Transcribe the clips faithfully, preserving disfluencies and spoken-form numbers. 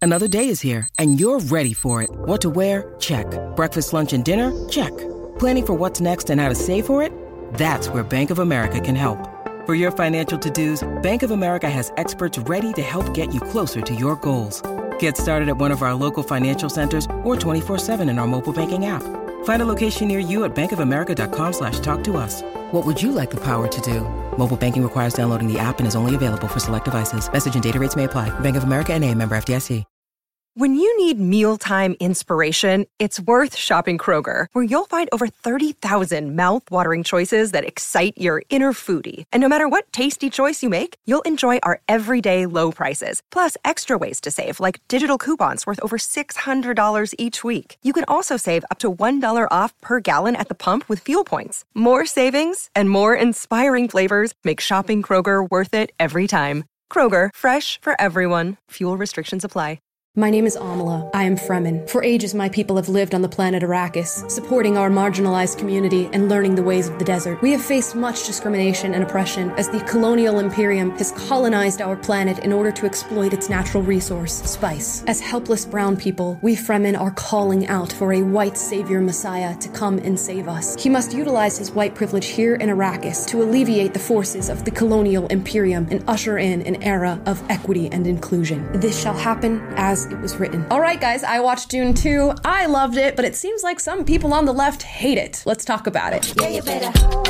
Another day is here, and you're ready for it. What to wear? Check. Breakfast, lunch, and dinner? Check. Planning for what's next and how to save for it? That's where Bank of America can help. For your financial to-dos, Bank of America has experts ready to help get you closer to your goals. Get started at one of our local financial centers or twenty-four seven in our mobile banking app. Find a location near you at bankofamerica.com slash talk to us. What would you like the power to do? Mobile banking requires downloading the app and is only available for select devices. Message and data rates may apply. Bank of America N A, member F D I C. When you need mealtime inspiration, it's worth shopping Kroger, where you'll find over thirty thousand mouth-watering choices that excite your inner foodie. And no matter what tasty choice you make, you'll enjoy our everyday low prices, plus extra ways to save, like digital coupons worth over six hundred dollars each week. You can also save up to one dollar off per gallon at the pump with fuel points. More savings and more inspiring flavors make shopping Kroger worth it every time. Kroger, fresh for everyone. Fuel restrictions apply. My name is Amala. I am Fremen. For ages, my people have lived on the planet Arrakis, supporting our marginalized community and learning the ways of the desert. We have faced much discrimination and oppression as the colonial imperium has colonized our planet in order to exploit its natural resource, spice. As helpless brown people, we Fremen are calling out for a white savior messiah to come and save us. He must utilize his white privilege here in Arrakis to alleviate the forces of the colonial imperium and usher in an era of equity and inclusion. This shall happen as it was written. All right, guys, I watched Dune two. I loved it, but it seems like some people on the left hate it. Let's talk about it. Yeah, you better.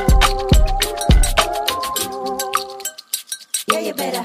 Yeah, you better.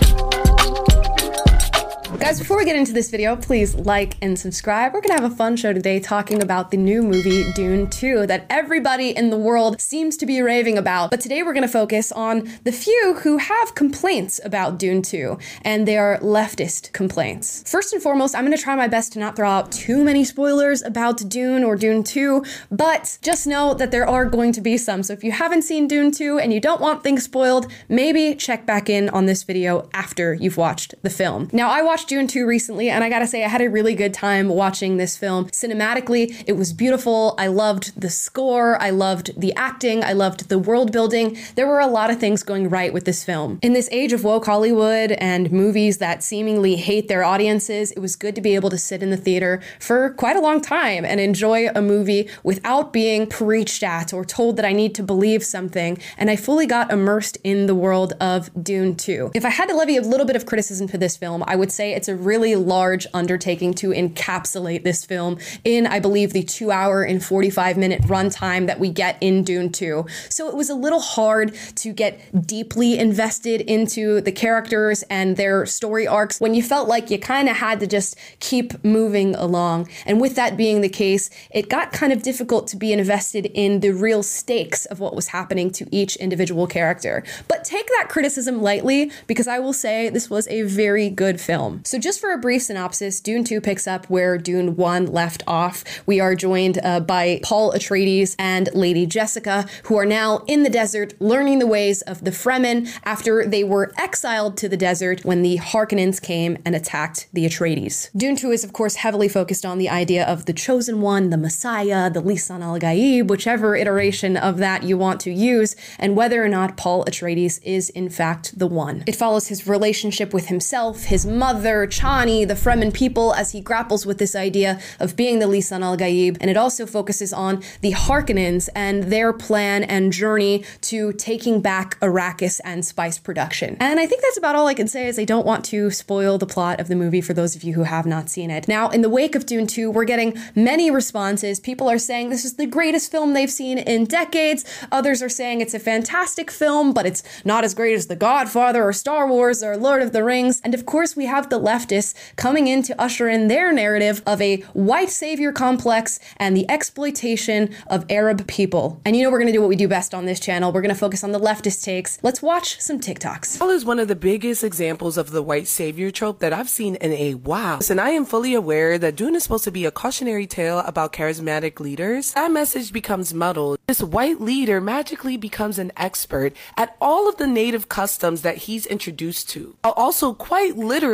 Guys, before we get into this video, please like and subscribe. We're gonna have a fun show today talking about the new movie Dune two that everybody in the world seems to be raving about. But today we're gonna focus on the few who have complaints about Dune two, and they are leftist complaints. First and foremost, I'm gonna try my best to not throw out too many spoilers about Dune or Dune two, but just know that there are going to be some. So if you haven't seen Dune two and you don't want things spoiled, maybe check back in on this video after you've watched the film. Now, I watched Dune two recently, and I gotta say I had a really good time watching this film. Cinematically, it was beautiful. I loved the score, I loved the acting, I loved the world building. There were a lot of things going right with this film. In this age of woke Hollywood and movies that seemingly hate their audiences, it was good to be able to sit in the theater for quite a long time and enjoy a movie without being preached at or told that I need to believe something, and I fully got immersed in the world of Dune two. If I had to levy a little bit of criticism for this film, I would say it's a really large undertaking to encapsulate this film in, I believe, the two hour and forty-five minute runtime that we get in Dune two. So it was a little hard to get deeply invested into the characters and their story arcs when you felt like you kind of had to just keep moving along. And with that being the case, it got kind of difficult to be invested in the real stakes of what was happening to each individual character. But take that criticism lightly, because I will say this was a very good film. So just for a brief synopsis, Dune two picks up where Dune one left off. We are joined uh, by Paul Atreides and Lady Jessica, who are now in the desert learning the ways of the Fremen after they were exiled to the desert when the Harkonnens came and attacked the Atreides. Dune two is, of course, heavily focused on the idea of the Chosen One, the Messiah, the Lisan al-Gaib, whichever iteration of that you want to use, and whether or not Paul Atreides is, in fact, the one. It follows his relationship with himself, his mother, Chani, the Fremen people, as he grapples with this idea of being the Lisan al-Gaib, and it also focuses on the Harkonnens and their plan and journey to taking back Arrakis and spice production. And I think that's about all I can say, as I don't want to spoil the plot of the movie for those of you who have not seen it. Now, in the wake of Dune two, we're getting many responses. People are saying this is the greatest film they've seen in decades. Others are saying it's a fantastic film, but it's not as great as The Godfather or Star Wars or Lord of the Rings. And of course, we have the leftists coming in to usher in their narrative of a white savior complex and the exploitation of Arab people. And you know we're gonna do what we do best on this channel. We're gonna focus on the leftist takes. Let's watch some TikToks. Paul is one of the biggest examples of the white savior trope that I've seen in a while. And I am fully aware that Dune is supposed to be a cautionary tale about charismatic leaders. That message becomes muddled. This white leader magically becomes an expert at all of the native customs that he's introduced to. Also, quite literally,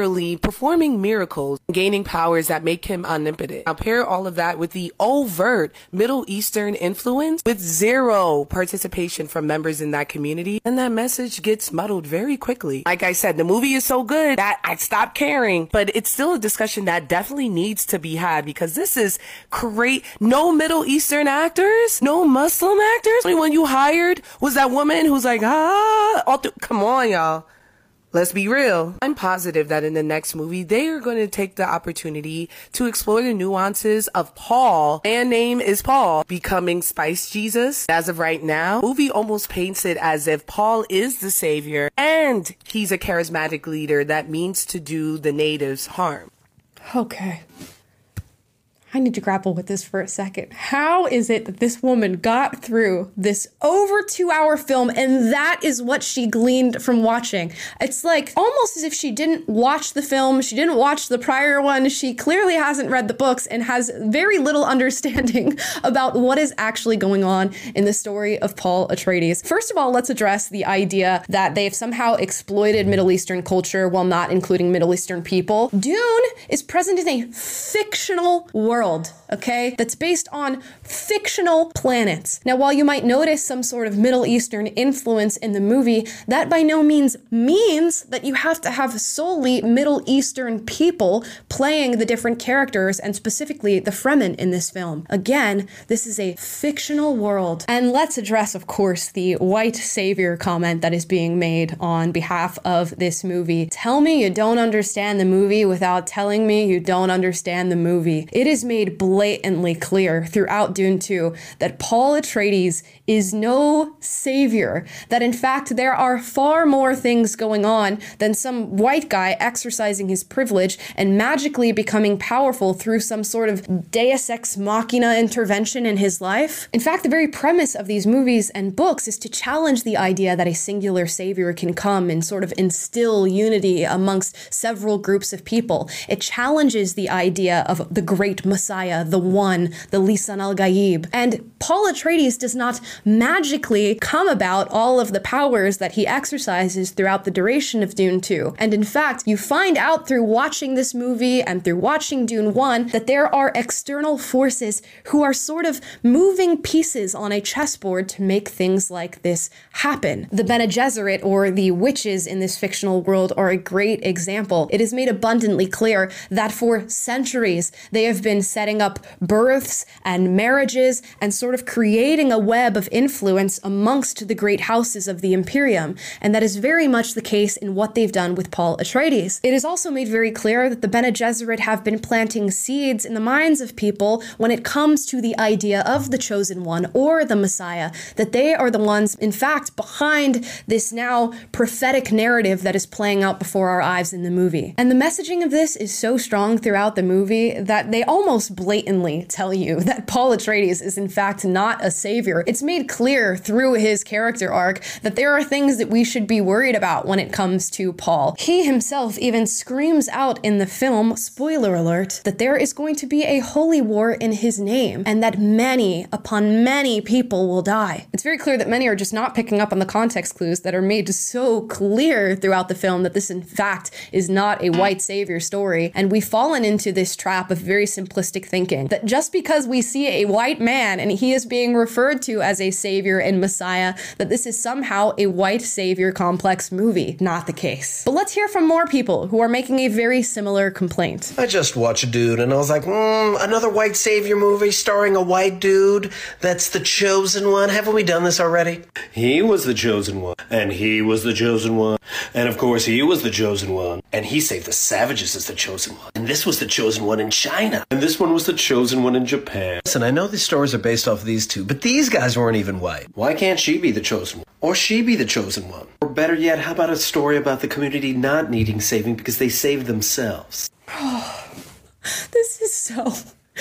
performing miracles, gaining powers that make him omnipotent. Now pair all of that with the overt Middle Eastern influence with zero participation from members in that community, and that message gets muddled very quickly. Like I said, the movie is so good that I stopped caring, but it's still a discussion that definitely needs to be had because this is great. No Middle Eastern actors, no Muslim actors. The only one you hired was that woman who's like, ah, all th- come on, y'all. Let's be real. I'm positive that in the next movie, they are going to take the opportunity to explore the nuances of Paul, and name is Paul, becoming Spice Jesus. As of right now, the movie almost paints it as if Paul is the savior and he's a charismatic leader that means to do the natives harm. Okay. I need to grapple with this for a second. How is it that this woman got through this over two hour film and that is what she gleaned from watching? It's like almost as if she didn't watch the film, she didn't watch the prior one, she clearly hasn't read the books and has very little understanding about what is actually going on in the story of Paul Atreides. First of all, let's address the idea that they've somehow exploited Middle Eastern culture while not including Middle Eastern people. Dune is present in a fictional world. Okay, that's based on fictional planets. Now, while you might notice some sort of Middle Eastern influence in the movie, that by no means means that you have to have solely Middle Eastern people playing the different characters, and specifically the Fremen in this film. Again, this is a fictional world. And let's address, of course, the white savior comment that is being made on behalf of this movie. Tell me you don't understand the movie without telling me you don't understand the movie. It is made blatantly clear throughout Dune two that Paul Atreides is no savior, that in fact there are far more things going on than some white guy exercising his privilege and magically becoming powerful through some sort of deus ex machina intervention in his life. In fact, the very premise of these movies and books is to challenge the idea that a singular savior can come and sort of instill unity amongst several groups of people. It challenges the idea of the great Messiah, the one, the Lisan al-Gaib. And Paul Atreides does not magically come about all of the powers that he exercises throughout the duration of Dune two. And in fact, you find out through watching this movie and through watching Dune one that there are external forces who are sort of moving pieces on a chessboard to make things like this happen. The Bene Gesserit, or the witches in this fictional world, are a great example. It is made abundantly clear that for centuries they have been setting up births and marriages and sort of creating a web of influence amongst the great houses of the Imperium, and that is very much the case in what they've done with Paul Atreides. It is also made very clear that the Bene Gesserit have been planting seeds in the minds of people when it comes to the idea of the Chosen One or the Messiah, that they are the ones, in fact, behind this now prophetic narrative that is playing out before our eyes in the movie. And the messaging of this is so strong throughout the movie that they almost blatantly tell you that Paul Atreides is in fact not a savior. It's made clear through his character arc that there are things that we should be worried about when it comes to Paul. He himself even screams out in the film, spoiler alert, that there is going to be a holy war in his name and that many upon many people will die. It's very clear that many are just not picking up on the context clues that are made so clear throughout the film that this in fact is not a white savior story, and we've fallen into this trap of very simplistic thinking that just because we see a white man and he is being referred to as a savior and Messiah, that this is somehow a white savior complex movie. Not the case. But let's hear from more people who are making a very similar complaint. I just watched a dude and I was like, hmm, another white savior movie starring a white dude that's the chosen one. Haven't we done this already? He was the chosen one, and he was the chosen one, and of course he was the chosen one, and he saved the savages as the chosen one, and this was the chosen one in China, and this one was the chosen one in Japan. Listen, I know these stories are based off of these two, but these guys weren't even white. Why can't she be the chosen one? Or she be the chosen one? Or better yet, how about a story about the community not needing saving because they saved themselves? Oh, this is so...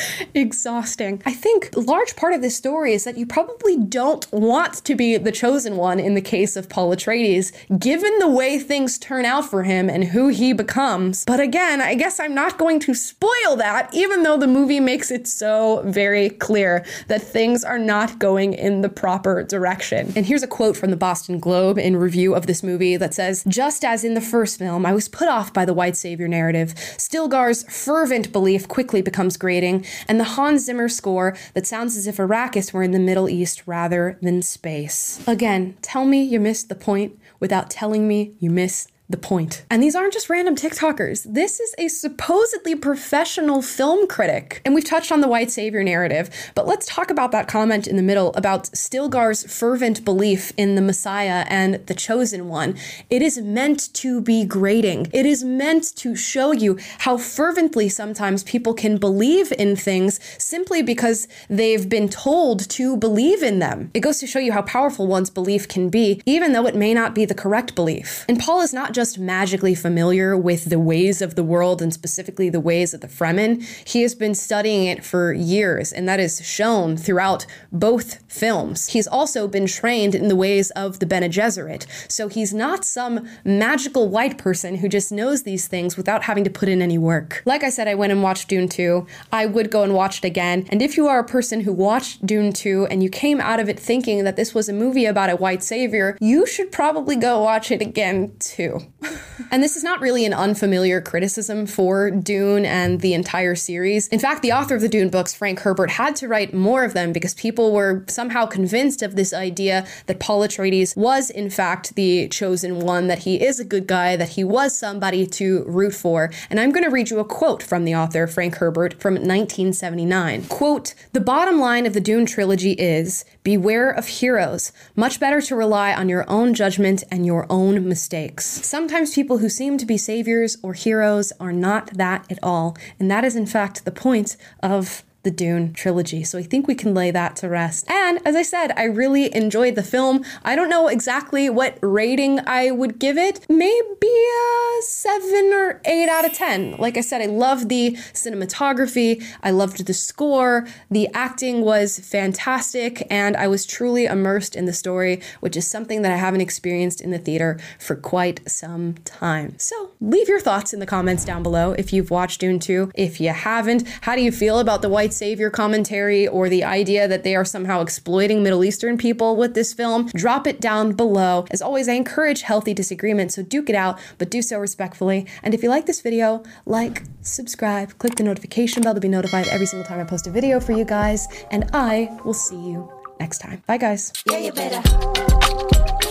Exhausting. I think a large part of this story is that you probably don't want to be the chosen one in the case of Paul Atreides, given the way things turn out for him and who he becomes. But again, I guess I'm not going to spoil that, even though the movie makes it so very clear that things are not going in the proper direction. And here's a quote from the Boston Globe in review of this movie that says, "Just as in the first film, I was put off by the white savior narrative. Stilgar's fervent belief quickly becomes grating, and the Hans Zimmer score that sounds as if Arrakis were in the Middle East rather than space." Again, tell me you missed the point without telling me you missed the point. And these aren't just random TikTokers. This is a supposedly professional film critic. And we've touched on the white savior narrative, but let's talk about that comment in the middle about Stilgar's fervent belief in the Messiah and the chosen one. It is meant to be grating. It is meant to show you how fervently sometimes people can believe in things simply because they've been told to believe in them. It goes to show you how powerful one's belief can be, even though it may not be the correct belief. And Paul is not just Just magically familiar with the ways of the world and specifically the ways of the Fremen. He has been studying it for years, and that is shown throughout both films. He's also been trained in the ways of the Bene Gesserit, so he's not some magical white person who just knows these things without having to put in any work. Like I said, I went and watched Dune two. I would go and watch it again, and if you are a person who watched Dune two and you came out of it thinking that this was a movie about a white savior, you should probably go watch it again too. And this is not really an unfamiliar criticism for Dune and the entire series. In fact, the author of the Dune books, Frank Herbert, had to write more of them because people were somehow convinced of this idea that Paul Atreides was in fact the chosen one, that he is a good guy, that he was somebody to root for. And I'm going to read you a quote from the author, Frank Herbert, from nineteen seventy-nine. Quote, "The bottom line of the Dune trilogy is, beware of heroes. Much better to rely on your own judgment and your own mistakes." Sometimes people who seem to be saviors or heroes are not that at all, and that is in fact the point of the Dune trilogy. So I think we can lay that to rest. And as I said, I really enjoyed the film. I don't know exactly what rating I would give it. Maybe a seven or eight out of ten. Like I said, I loved the cinematography. I loved the score. The acting was fantastic, and I was truly immersed in the story, which is something that I haven't experienced in the theater for quite some time. So leave your thoughts in the comments down below if you've watched Dune two. If you haven't, how do you feel about the white savior commentary or the idea that they are somehow exploiting Middle Eastern people with this film? Drop it down below. As always, I encourage healthy disagreement, so duke it out, but do so respectfully. And if you like this video, like, subscribe, click the notification bell to be notified every single time I post a video for you guys, and I will see you next time. Bye, guys. Yeah, you better.